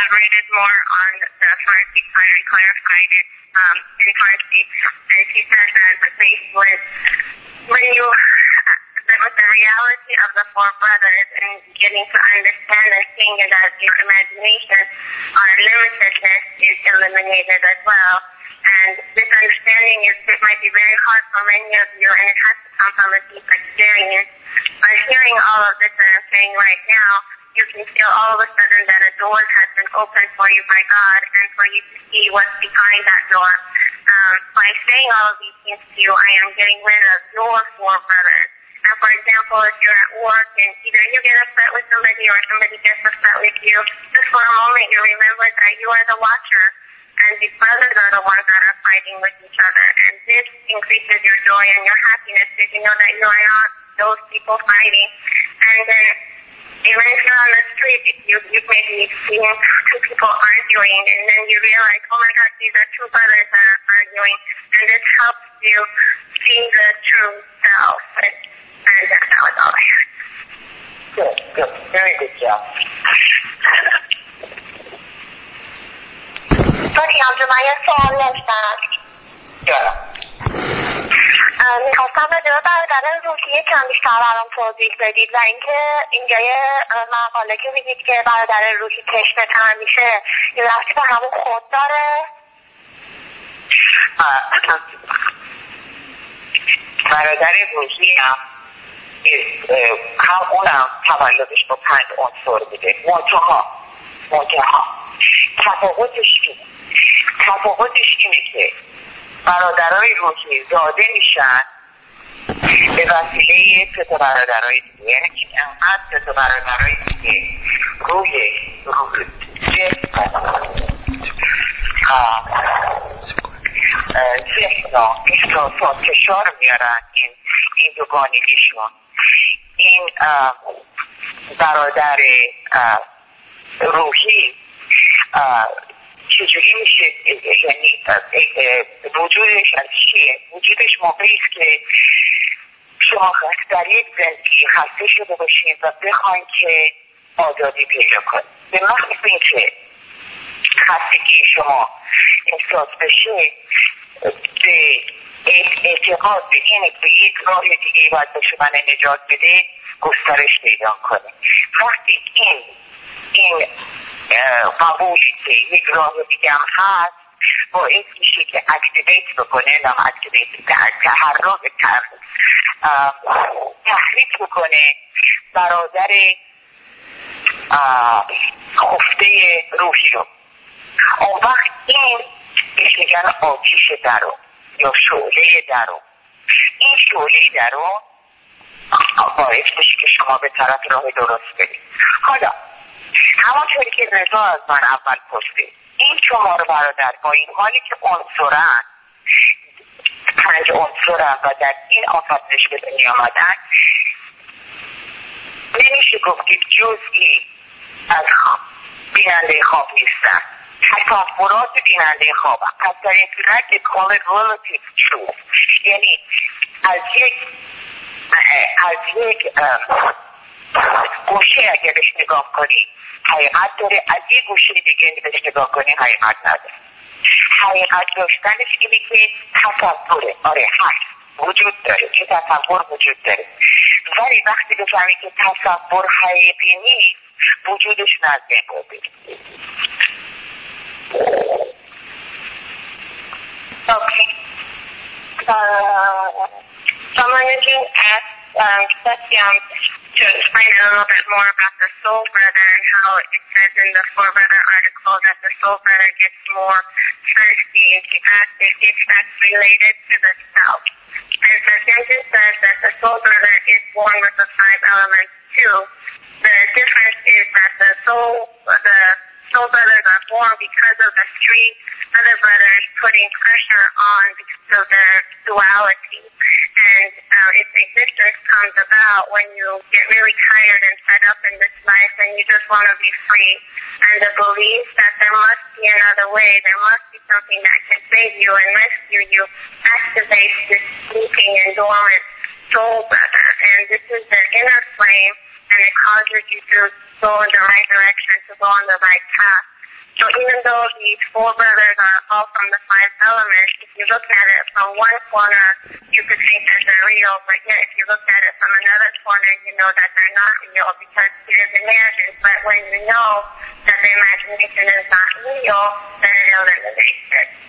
elaborated more on the Farsi side and clarified it in Farsi. And she said that when you with the reality of the four brothers and getting to understand and seeing it as your imagination, our limitedness is eliminated as well. And this understanding it might be very hard for many of you, and it has to come from a deep experience. But hearing all of this that I'm saying right now, you can feel all of a sudden that a door has been opened for you by God and for you to see what's behind that door. By saying all of these things to you, I am getting rid of your four brothers. And for example, if you're at work and either you get upset with somebody or somebody gets upset with you, just for a moment you remember that you are the watcher and these brothers are the ones that are fighting with each other. And this increases your joy and your happiness because you know that you are not those people fighting. And then even if you're on the street, you may be seeing two people arguing and then you realize, oh my God, these are two brothers that are arguing. And this helps you see the true self. And that was all I had. Good. Very good job. فاتیام جو من یه سوال داشتم. میخواستم راجع به برادر روحی کم بیشتر برام توضیح بدید و اینکه اینجا یه مقاله که میگید که برادر روحی تشنه تر میشه یه رفتی به همون خود داره؟ برادر روحی هم اونم تولدش با 5 عنصر بوده. منتها تفاوتش اینه که برادرای روحی زاده میشن به وسیله 3 برادرای دیگه. یعنی که انقدر 3 برادرای دیگه روی ذهن احساسات فشار میارن این دوگانگیشون. این برادر روحی چجوری میشه، یعنی وجودش از چیه؟ وجودش موقعی است که شما در یک زندگی خسته شده باشین و بخواین که آزادی پیدا کنید. به محض اینکه خستگی شما احساس بشه به اعتقاد به اینه که یک راه دیگه باید به شما نجات بده گسترش پیدا کنه. وقتی این قبولی که یک راه دیگه هم هست باعث میشه که اکتیویت بکنه، نام اکتیویت تحریک بکنه برادر خفته روحی رو. اون وقت این میگن آتیش درون یا شعله درون. این شعله درون باعث میشه که شما به طرف راه درست برید. حالا همانطوری که رضا از من اول پرسید، این 4 برادر با این حالی که عنصرن 5 عنصرن و در این آفرینش به دنیا آمدن، نمیشه گفت که جزئی از بیننده خواب نیستن، تصورات بیننده خواب. پس در این صورت که call it relative truth، یعنی از یک گوشه اگه بهش نگاه کنی حقیقت داره، از یک گوشه دیگه بهش نگاه کنی حقیقت نداره. حقیقت داشتنش اینه که تصوره، آره هست، وجود داره، این تصور وجود داره، ولی وقتی بفهمی که تصور حقیقی نیست وجودش نزدیک برده. Okay. Someone again asked Satyam to explain a little bit more about the soul brother and how it says in the 4 brother article that the soul brother gets more thirsty and she asked if that's related to the self. And Satyam just says that the soul brother is born with the 5 elements too. The difference is that the soul brothers are born because of the 3 other brothers putting pressure on because of their duality. And its existence comes about when you get really tired and fed up in this life and you just want to be free. And the belief that there must be another way, there must be something that can save you and rescue you, activates this sleeping and dormant soul brother. And this is the inner flame, and it causes you to go in the right direction, to go on the right path. So even though these four brothers are all from the five elements, if you look at it from one corner, you could think that they're real, but yet if you look at it from another corner, you know that they're not real because it is imagined. But when you know that the imagination is not real, then it eliminates it.